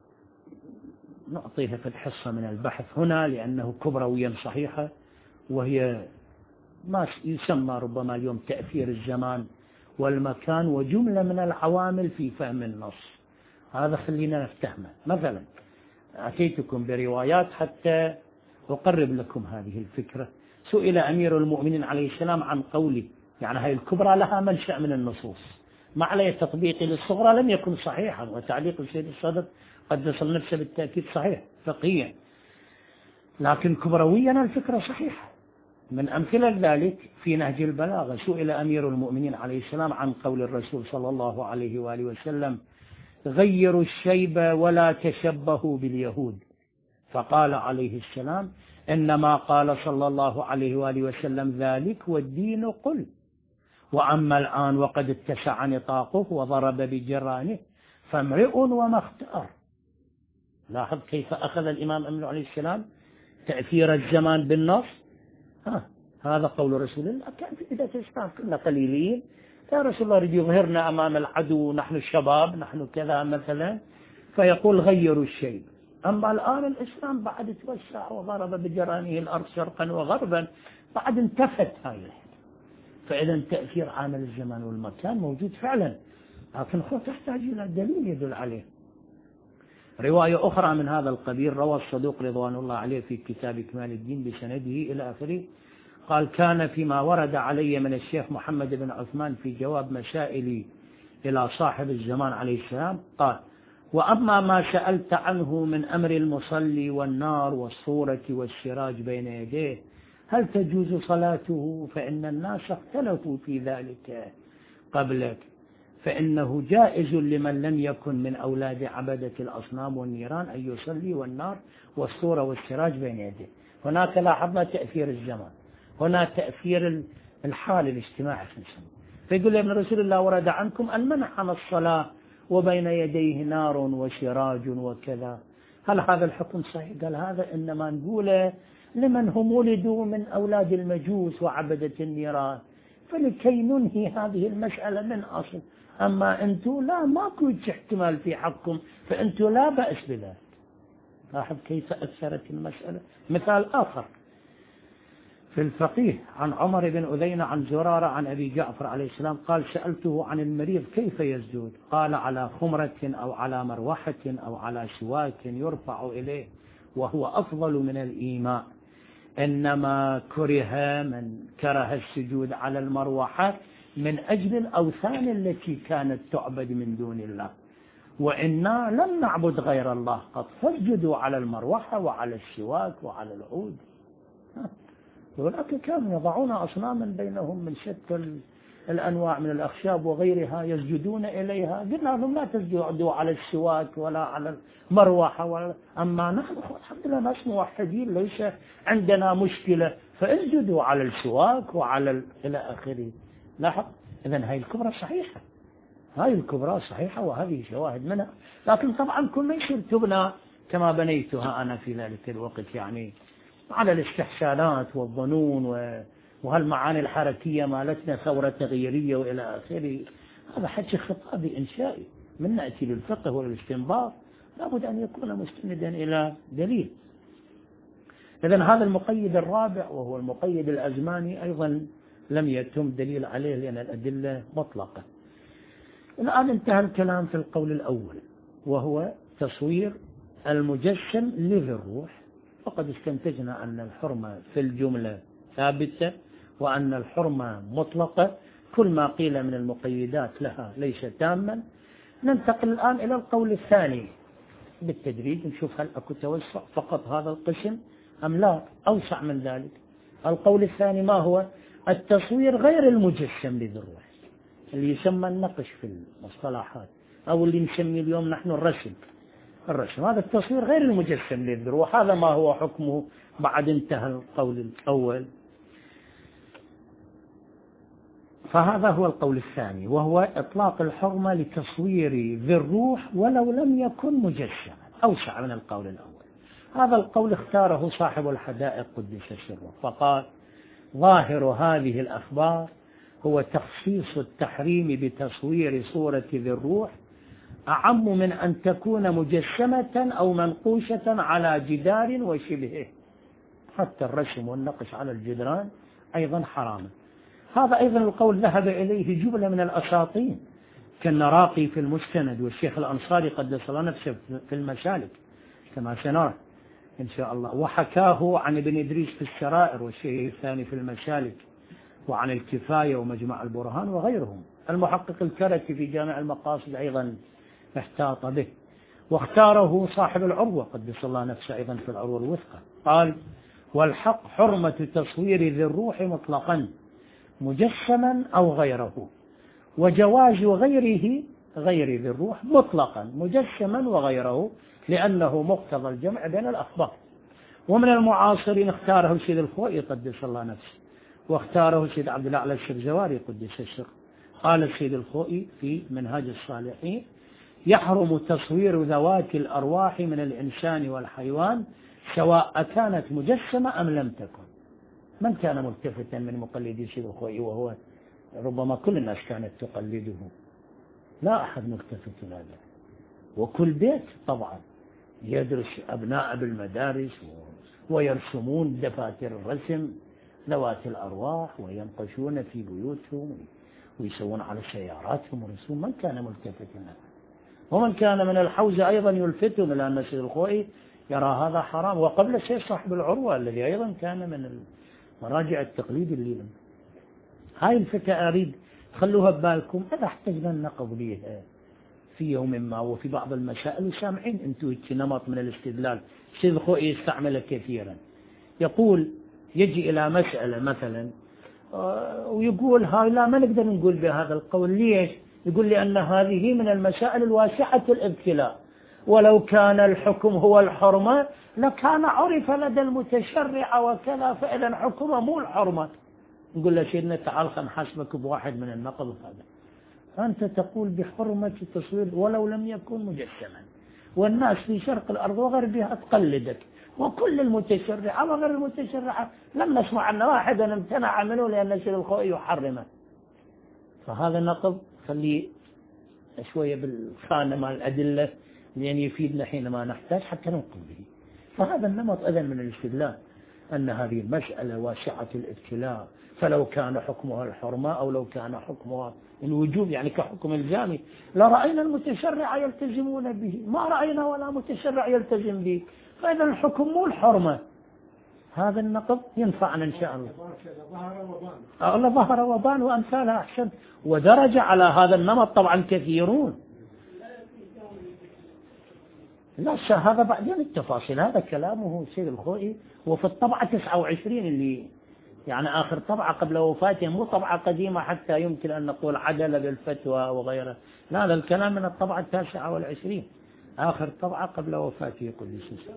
نعطيها في الحصة من البحث هنا، لأنه كبرويا صحيحة، وهي ما يسمى ربما اليوم تأثير الزمان والمكان وجملة من العوامل في فهم النص. هذا خلينا نفتهمه. مثلا أتيتكم بروايات حتى أقرب لكم هذه الفكرة. سئل أمير المؤمنين عليه السلام عن قوله، يعني هاي الكبرى لها منشأ من النصوص، ما عليه تطبيق للصغرى لم يكن صحيحا، وتعليق السيد الصدر قد وصل نفسه بالتأكيد صحيح فقهيا، لكن كبرويا الفكرة صحيحة. من أمثلة ذلك في نهج البلاغة، سئل أمير المؤمنين عليه السلام عن قول الرسول صلى الله عليه وآله وسلم غيروا الشيب ولا تشبهوا باليهود، فقال عليه السلام إنما قال صلى الله عليه وآله وسلم ذلك والدين قل، وأما الآن وقد اتسع نطاقه وضرب بجرانه فامرئ وما اختار. لاحظ كيف أخذ الإمام أمين عليه السلام تأثير الزمان بالنص. ها هذا قول رسول الله، كان في بداية الإسلام كنا قليلين، يا رسول الله يريد يظهرنا أمام العدو، نحن الشباب، نحن كذا مثلا، فيقول غيروا الشيء. أما الآن الإسلام بعد توسع وضرب بجرانه الأرض شرقا وغربا، بعد انتفت هاي الحين. فإذا تأثير عامل الزمان والمكان موجود فعلا، لكن هو تحتاج إلى دليل يدل عليه. رواية أخرى من هذا القبيل روى الصدوق رضوان الله عليه في كتاب كمال الدين بسنده إلى آخره، قال كان فيما ورد علي من الشيخ محمد بن عثمان في جواب مسائلي إلى صاحب الزمان عليه السلام، قال وأما ما سألت عنه من أمر المصلي والنار والصورة والسراج بين يديه هل تجوز صلاته، فإن الناس اختلفوا في ذلك قبلك، فإنه جائز لمن لم يكن من أولاد عبدة الأصنام والنيران أن يصلي والنار والصورة والسراج بين يديه. هناك لاحظنا تأثير الزمان، هنا تأثير الحال الاجتماعي في الإنسان. فيقول ابن رسول الله ورد عنكم أن منع عن الصلاة وبين يديه نار وسراج وكذا، هل هذا الحكم صحيح؟ قال هذا إنما نقوله لمن هم ولدوا من أولاد المجوس وعبدة النيران، فلكي ننهي هذه المسألة من أصل. أما أنتم لا، ماكو احتمال في حقكم، فأنتم لا بأس بذلك. لاحظ كيف أثرت المسألة. مثال آخر في الفقيه عن عمر بن أذينة عن زرارة عن أبي جعفر عليه السلام قال سألته عن المريض كيف يسجد، قال على خمرة أو على مروحة أو على سواك يرفع إليه وهو أفضل من الإيماء، إنما كره من كره السجود على المروحة من أجل الأوثان التي كانت تعبد من دون الله، وإنا لم نعبد غير الله قد، فاسجدوا على المروحة وعلى السواك وعلى العود. ولكن كانوا يضعون أصناما بينهم من شتى الأنواع من الأخشاب وغيرها يسجدون إليها، قلنا لهم لا تسجدوا على السواك ولا على المروحة ولا. أما نحن الحمد لله ناس موحدين ليس عندنا مشكلة، فاسجدوا على السواك وعلى ال... إلى آخره. لاحظ إذن هاي الكبرى صحيحة، هاي الكبرى صحيحة وهذه شواهد منها، لكن طبعا كل ما يصير تبنى كما بنيتها أنا في ذلك الوقت يعني على الاستحسانات والظنون و... وهالمعاني الحركية مالتنا ثورة تغييرية وإلى آخره، هذا حكي خطابي إنشائي. من نأتي للفقه والاستنباط لابد أن يكون مستندا إلى دليل. إذن هذا المقيد الرابع وهو المقيد الأزماني أيضا لم يتم دليل عليه لأن الأدلة مطلقة. الآن انتهى الكلام في القول الأول وهو تصوير المجسم لذي الروح، وقد استنتجنا أن الحرمة في الجملة ثابتة وأن الحرمة مطلقة، كل ما قيل من المقيدات لها ليس تاما. ننتقل الآن إلى القول الثاني بالتدريج، نشوف هل أكو توسع فقط هذا القسم أم لا أوسع من ذلك. القول الثاني ما هو؟ التصوير غير المجسم لذي الروح، اللي يسمى النقش في المصطلحات أو اللي نسميه اليوم نحن الرسم. الرسم هذا التصوير غير المجسم لذي الروح، هذا ما هو حكمه بعد انتهى القول الأول. فهذا هو القول الثاني وهو إطلاق الحرمة لتصوير ذي الروح ولو لم يكن مجسما، أوسع من القول الأول. هذا القول اختاره صاحب الحدائق قدس سره، فقال ظاهر هذه الأخبار هو تخصيص التحريم بتصوير صورة ذي الروح أعم من أن تكون مجسمة أو منقوشة على جدار وشبهه، حتى الرسم والنقش على الجدران أيضا حرام. هذا أيضا القول ذهب إليه جملة من الأساطين كالنراقي في المستند والشيخ الأنصاري قدس الله نفسه في المسالك كما سنرى إن شاء الله، وحكاه عن ابن إدريس في السرائر والشيخ الثاني في المسالك وعن الكفاية ومجمع البرهان وغيرهم. المحقق الكركي في جامع المقاصد أيضا احتاط به، واختاره صاحب العروة قدس الله نفسه أيضا في العروة الوثقى، قال والحق حرمة تصوير ذي الروح مطلقا مجسما أو غيره، وجواز غيره غير ذي الروح مطلقا مجسما وغيره لأنه مقتضى الجمع بين الأخبار. ومن المعاصرين اختاره سيد الخوئي قدس الله نفسه، واختاره سيد عبد الأعلى الشرزواري قدس السر. قال السيد الخوئي في منهاج الصالحين يحرم تصوير ذوات الأرواح من الإنسان والحيوان سواء كانت مجسمة أم لم تكن. من كان ملتفتا من مقلدي سيد الخوئي، وهو ربما كل الناس كانت تقلده، لا أحد ملتفت إلى ذلك. وكل بيت طبعا يدرس أبناء بالمدارس ويرسمون دفاتر الرسم ذوات الأرواح وينقشون في بيوتهم ويسوون على سياراتهم رسوم. من كان ملتفتا له؟ ومن كان من الحوزة أيضا يلفتهم إلى أن سيد الخوئي يرى هذا حرام، وقبل الشيء صاحب العروة الذي أيضا كان من مراجع التقليد اللي لم. هاي الفكرة أريد خلوها ببالكم، إذا احتجنا النقض بها في يوم ما وفي بعض المسائل، وسامعين أنتم نمط من الاستدلال سيد الخوئي يستعمله كثيرا. يقول يجي إلى مسألة مثلا ويقول هاي لا ما نقدر نقول بهذا القول، ليش؟ يقول لأن هذه من المسائل الواسعة الابتلاء، ولو كان الحكم هو الحرمة لكان عرف لدى المتشرع وكذا، فإذا حكمه مو الحرمة. نقول له سيدنا تعال خل نحاسبك بواحد من النقض هذا، أنت تقول بحرمة التصوير ولو لم يكن مجسما، والناس في شرق الأرض وغربها تقلدك، وكل المتشرعة وغير المتشرعة لم نسمع أن واحدا امتنع منه لأن سيد الخوئي يحرمه. فهذا النقض خليه شوية بالخانة مع الأدلة لأن يفيدنا حينما نحتاج حتى ننقل به. فهذا النمط أذن من الاستدلال أن هذه المسألة واسعة الابتلاء، فلو كان حكمها الحرمة أو لو كان حكمها الوجوب يعني كحكم الجامي لرأينا المتشرع يلتزمون به، ما رأينا ولا متشرع يلتزم به، فإذا الحكم مو الحرمة. هذا النقض ينفعنا إن شاء الله. الله ظهر وبان وأمثالها أحسن، ودرج على هذا النمط طبعا كثيرون. لا هذا بعدين التفاصيل، هذا كلامه سيد الخوئي وفي الطبعة تسعة وعشرين اللي يعني آخر طبعة قبل وفاته، مو طبعة قديمة حتى يمكن أن نقول عدل بالفتوى وغيره، لا، هذا الكلام من الطبعة التاسعة والعشرين، آخر طبعة قبل وفاته قدس سره.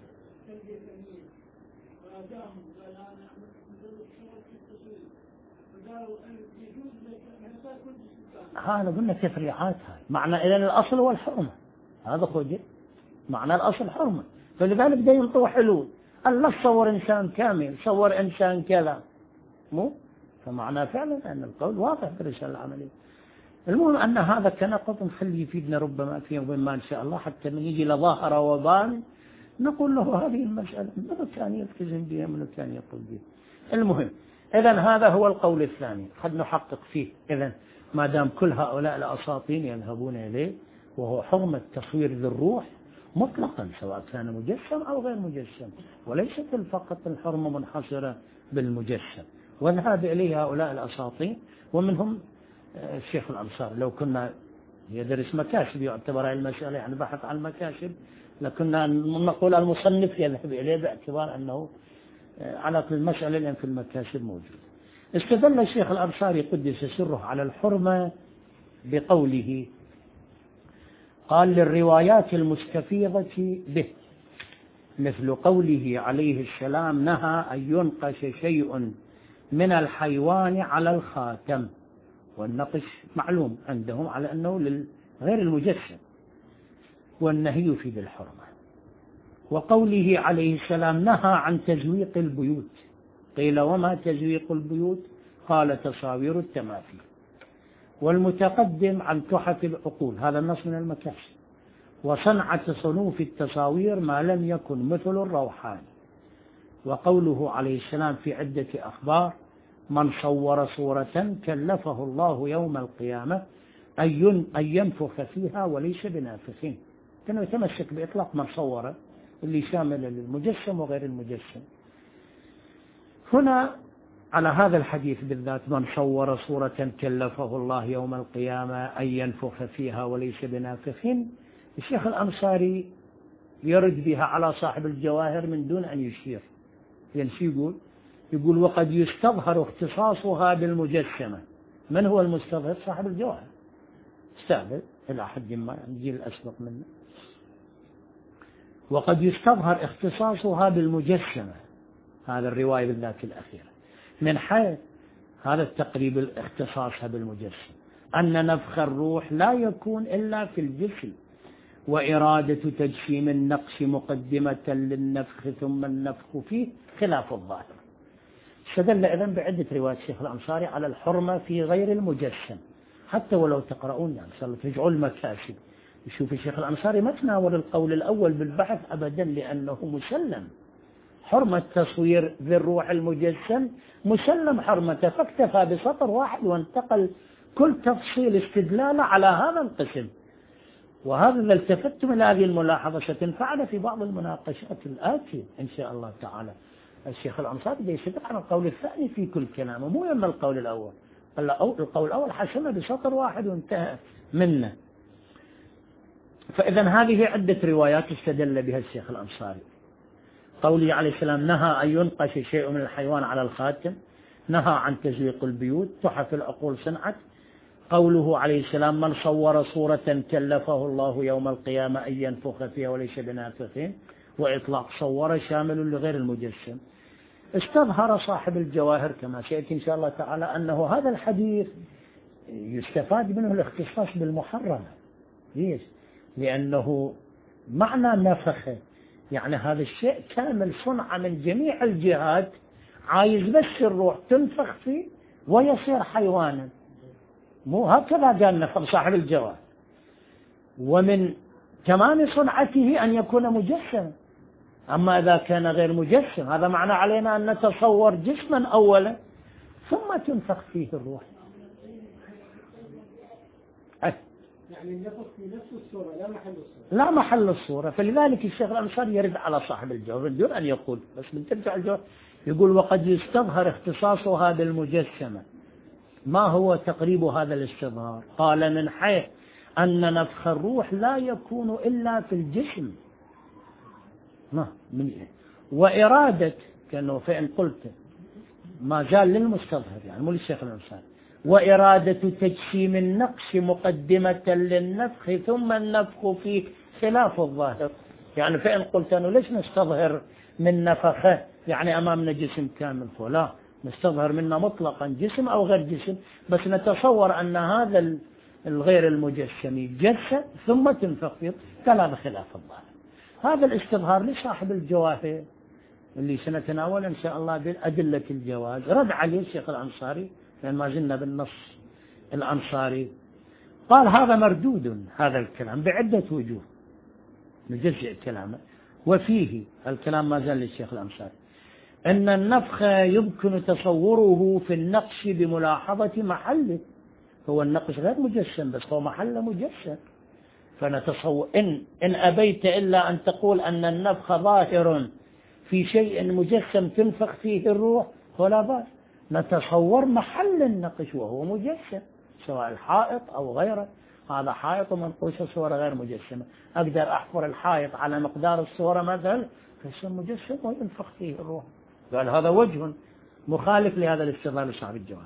هذا قلنا تفريعات، هاي معنى إذن الأصل هو الحرمة، هذا خوجه معنى الأصل حرمة، فلذلك ده ينطوح حلول، الله صور إنسان كامل، صور إنسان كذا، مو فمعنى فعلا أن القول واضح في الرسالة العملية. المهم أن هذا التناقض نخليه يفيدنا ربما في يوم ما إن شاء الله، حتى من يجي لظاهر وبان نقول له هذه المسألة من كان يلتزم بها من كان يقول بها. المهم إذن هذا هو القول الثاني، قد نحقق فيه. إذن ما دام كل هؤلاء الأساطين يذهبون إليه، وهو حرمة تصوير ذي الروح مطلقا سواء كان مجسم أو غير مجسم، وليست فقط الحرمة منحصرة بالمجسم، وذهب إليه هؤلاء الأساطين ومنهم الشيخ الأنصاري. لو كنا يدرس مكاسب يعتبر المسألة يعني بحث عن المكاسب، لكنا نقول المصنف يذهب إليه باعتبار أنه على كل مسألة لأن في المكاسب موجود. استدل الشيخ الأنصاري قدس سره على الحرمة بقوله، قال للروايات المستفيضة به، مثل قوله عليه السلام نهى أن ينقش شيء من الحيوان على الخاتم، والنقش معلوم عندهم على أنه لغير المجسم، والنهي يفيد الحرمة. وقوله عليه السلام نهى عن تزويق البيوت، قيل وما تزويق البيوت؟ قال تصاوير التماثيل. والمتقدم عن تحف العقول، هذا النص من المكاسب، وصنعة صنوف التصاوير ما لم يكن مثل الروحان. وقوله عليه السلام في عدة أخبار من صور صورة كلفه الله يوم القيامة أن ينفخ فيها وليس بنافخين، كانوا يتمسك بإطلاق من صور اللي شامل للمجسم وغير المجسم. هنا على هذا الحديث بالذات من صور صورة كلفه الله يوم القيامة أن ينفخ فيها وليس بنافخين، الشيخ الأنصاري يرد بها على صاحب الجواهر من دون أن يشير. يعني شو يقول؟ يقول وقد يستظهر اختصاصها بالمجسمة. من هو المستظهر؟ صاحب الجواهر، استعبد إلى حد ما الجيل الأسبق منه. وقد يستظهر اختصاصها بالمجسمة، هذا الرواية بالذات الأخيرة، من حيث هذا التقريب الاختصاصها بالمجسم أن نفخ الروح لا يكون إلا في الجسم، وإرادة تجسيم النقش مقدمة للنفخ ثم النفخ فيه خلاف الظاهر. استدل إذن بعدة روايات الشيخ الأنصاري على الحرمة في غير المجسم، حتى ولو تقرؤون يعني إن شاء الله ترجعوا المكاسب يشوف الشيخ الأنصاري ما تناول القول الأول بالبحث أبدا، لأنه مسلم حرمة تصوير ذي الروح المجسم، مسلم حرمته، فاكتفى بسطر واحد وانتقل كل تفصيل استدلاله على هذا القسم. وهذا إذا التفتم إلى هذه الملاحظة ستنفعنا في بعض المناقشات الآتية إن شاء الله تعالى. الشيخ الأنصاري يستدل على القول الثاني في كل كلامه، مو يما القول الأول. القول الأول حسمه بسطر واحد وانتهى منه. فإذا هذه عدة روايات استدل بها الشيخ الأنصاري. قوله عليه السلام نهى أن ينقش شيء من الحيوان على الخاتم، نهى عن تزويق البيوت، تحف العقول صنعت. قوله عليه السلام من صور صورة كلفه الله يوم القيامة أن ينفخ فيها وليس بنافخين، وإطلاق صور شامل لغير المجسم. استظهر صاحب الجواهر كما سيأتي إن شاء الله تعالى أنه هذا الحديث يستفاد منه الاختصاص بالمحرمة. ليش؟ لأنه معنى نفخ يعني هذا الشيء كامل صنع من جميع الجهات، عايز بس الروح تنفخ فيه ويصير حيوانا، مو هكذا قال نفخ صاحب الجواهر. ومن تمام صنعته أن يكون مجسما، أما إذا كان غير مجسم هذا معنى علينا أن نتصور جسما أولا ثم تنفخ فيه الروح. يعني النفخ في نفس الصورة لا محل الصورة، لا محل الصورة. فلذلك الشيخ الأنصاري يرد على صاحب الجوهر دون أن يقول، بس من ترجع الجوهر يقول وقد يستظهر اختصاصها بالمجسمة. ما هو تقريب هذا الاستظهار؟ قال من حيث أن نفخ الروح لا يكون إلا في الجسم، ما من إيه؟ وإرادة كأنه فإن قلت ما زال للمستظهر يعني مو للشيخ الأنصاري. وإرادة تجسيم النقش مقدمة للنفخ ثم النفخ فيه خلاف الظاهر. يعني فإن قلت أنه ليش نستظهر من نفخه يعني أمامنا جسم كامل، فلا نستظهر منا مطلقا جسم أو غير جسم، بس نتصور أن هذا الغير المجسم يتجسد ثم تنفخ فيه، قال هذا خلاف الظاهر. هذا الاستظهار لصاحب الجواهر اللي سنتناول إن شاء الله بأدلة الجواز، رد عليه الشيخ الأنصاري لأن ما زلنا بالنص الأنصاري، قال هذا مردود هذا الكلام بعدة وجوه، نجزئ كلامه. وفيه الكلام ما زال للشيخ الأنصاري أن النفخ يمكن تصوره في النقش بملاحظة محله، هو النقش غير مجسم بس هو محله مجسم، فنتصور إن, إن أبيت إلا أن تقول أن النفخ ظاهر في شيء مجسم تنفخ فيه الروح فلا بأس، نتصور محل النقش وهو مجسم سواء الحائط أو غيره. هذا حائط ومنقوش صورة غير مجسمة، أقدر أحفر الحائط على مقدار الصورة مثلا فيصير مجسم وينفخ فيه الروح. قال هذا وجه مخالف لهذا الاستدلال لصاحب الجواب،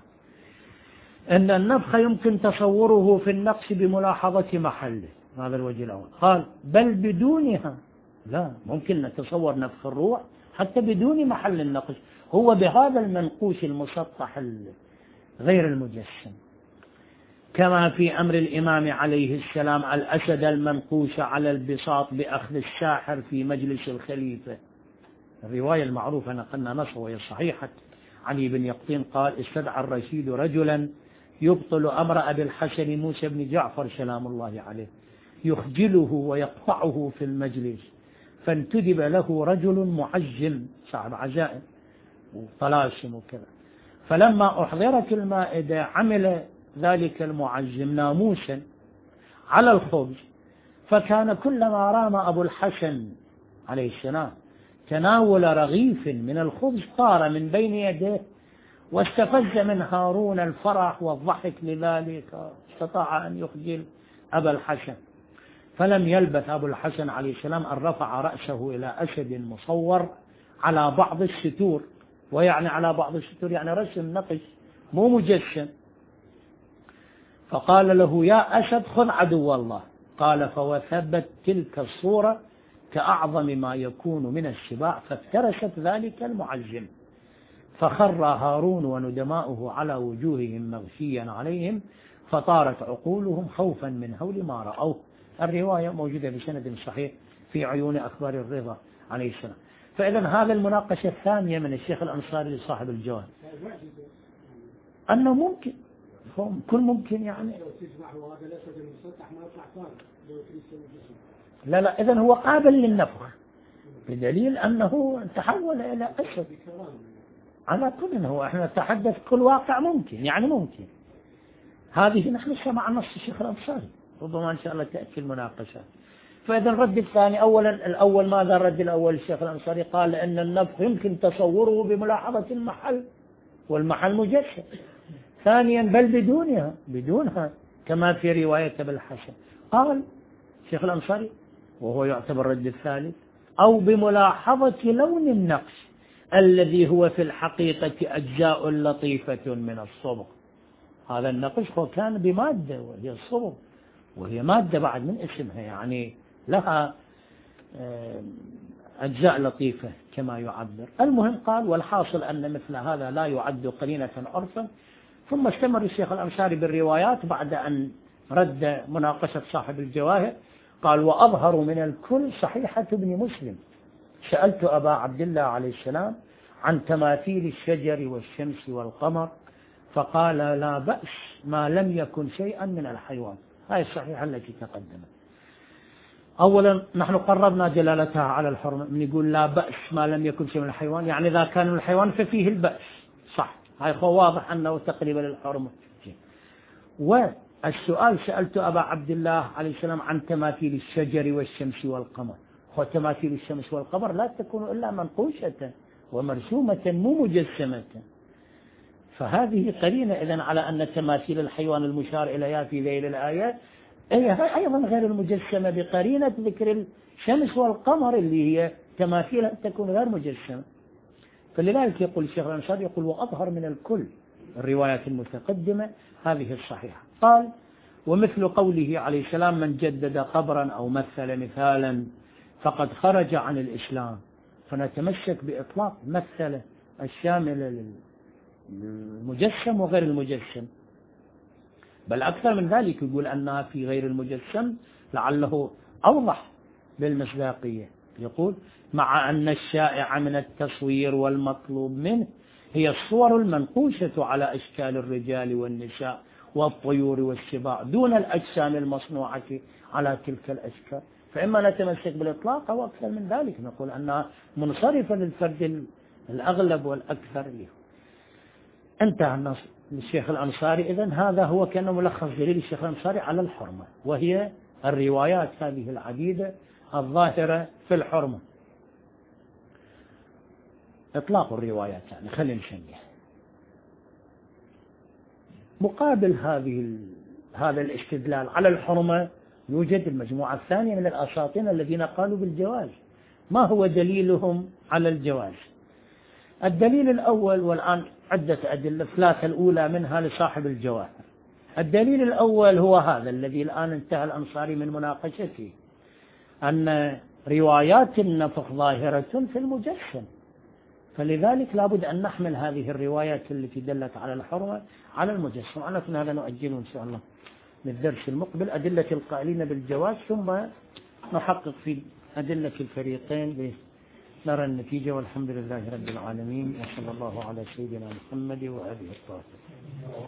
أن النفخ يمكن تصوره في النقش بملاحظة محله، هذا الوجه الأول. قال بل بدونها، لا ممكن نتصور نفخ الروح حتى بدون محل النقش، هو بهذا المنقوش المسطح غير المجسم، كما في أمر الإمام عليه السلام الأسد المنقوش على البساط بأخذ الساحر في مجلس الخليفة. الرواية المعروفة نقلنا نصه وهي صحيحة علي بن يقطين قال استدعى الرشيد رجلا يبطل أمر أبي الحسن موسى بن جعفر سلام الله عليه يخجله ويقطعه في المجلس، فانتدب له رجل معجم صاحب عزائم وطلاسم وكذا، فلما أحضرت المائدة عمل ذلك المعجم ناموسا على الخبز، فكان كلما رام أبو الحسن عليه السلام تناول رغيف من الخبز طار من بين يديه، واستفز من هارون الفرح والضحك لذلك، استطاع أن يخجل أبا الحسن. فلم يلبث أبو الحسن عليه السلام أن رفع رأسه إلى أسد مصور على بعض الستور، ويعني على بعض الستور يعني رسم نقش مو مجسم، فقال له يا أسد خذ عدو الله. قال فوثبت تلك الصورة كأعظم ما يكون من السباع، فافترست ذلك المعجم، فخر هارون وندماؤه على وجوههم مغشيا عليهم، فطارت عقولهم خوفا من هول ما رأوه. الرواية موجودة بسند صحيح في عيون أخبار الرضا عليه السلام. فإذا هذا المناقشة الثانية من الشيخ الأنصاري لصاحب الجواب، أنه ممكن كل ممكن يعني لا لا إذن هو قابل للنفخ بدليل أنه تحول إلى أسد. على كل هو احنا نتحدث كل واقع ممكن يعني ممكن، هذه نحن سمع نص الشيخ الأنصاري ربما إن شاء الله تأتي المناقشات. فإذا الرد الثاني أولا الأول ماذا الرد الأول الشيخ الأنصاري قال أن النفخ يمكن تصوره بملاحظة المحل والمحل مجسد. ثانيا بل بدونها بدونها كما في رواية ابن الحسن. قال الشيخ الأنصاري وهو يعتبر الرد الثالث أو بملاحظة لون النقش الذي هو في الحقيقة أجزاء لطيفة من الصبغ. هذا النقش هو كان بمادة وهي الصبغ، وهي مادة بعد من اسمها يعني لها أجزاء لطيفة كما يعبر. المهم قال والحاصل أن مثل هذا لا يعد قرينة عرفا. ثم استمر الشيخ الأنصاري بالروايات بعد أن رد مناقشة صاحب الجواهر، قال وأظهر من الكل صحيحة ابن مسلم سألت أبا عبد الله عليه السلام عن تماثيل الشجر والشمس والقمر فقال لا بأس ما لم يكن شيئا من الحيوان. هاي الصحيحة التي تقدمت. أولا نحن قربنا دلالتها على الحرمة، من يقول لا بأس ما لم يكن شيء من الحيوان يعني إذا كان من الحيوان ففيه البأس صح، هاي واضح أنه تقريبا للحرمة. والسؤال سألت أبا عبد الله عليه السلام عن تماثيل الشجر والشمس والقمر، وتماثيل الشمس والقمر لا تكون إلا منقوشة ومرسومة مو مجسمة، فهذه قرينة إذن على أن تماثيل الحيوان المشار إليها في ذيل الآيات هي أيضا غير المجسمة بقرينة ذكر الشمس والقمر اللي هي تماثيلها تكون غير مجسمة. فلذلك يقول الشيخ الأنصاري يقول وأظهر من الكل الروايات المتقدمة هذه الصحيحة. قال ومثل قوله عليه السلام من جدد قبرا أو مثل مثالا فقد خرج عن الإسلام، فنتمسك بإطلاق مثل الشامل للمجسم وغير المجسم، بل أكثر من ذلك يقول أنها في غير المجسم لعله أوضح بالمصداقية. يقول مع أن الشائع من التصوير والمطلوب منه هي الصور المنقوشة على أشكال الرجال والنساء والطيور والسباع دون الأجسام المصنوعة على تلك الأشكال، فإما نتمسك بالإطلاق أو أكثر من ذلك نقول أنها منصرفة للفرد الأغلب والأكثر له. انتهى النص للشيخ الأنصاري. إذن هذا هو كان ملخص دليل الشيخ الأنصاري على الحرمة، وهي الروايات هذه العديدة الظاهرة في الحرمة. إطلاق الروايات يعني خلينا نسميها. مقابل هذه هذا الاستدلال على الحرمة يوجد المجموعة الثانية من الأساطين الذين قالوا بالجواز. ما هو دليلهم على الجواز؟ الدليل الأول، والآن عدة أدلة، ثلاثة الأولى منها لصاحب الجواهر. الدليل الأول هو هذا الذي الآن انتهى الأنصاري من مناقشته، أن روايات النفخ ظاهرة في المجسم، فلذلك لابد أن نحمل هذه الروايات التي دلت على الحرمة على المجسم. أنا في هذا نؤجله إن شاء الله للدرس المقبل أدلة القائلين بالجواز، ثم نحقق في أدلة الفريقين نرى النتيجة. والحمد لله رب العالمين، وصلى الله على سيدنا محمد وآله الطاهرين.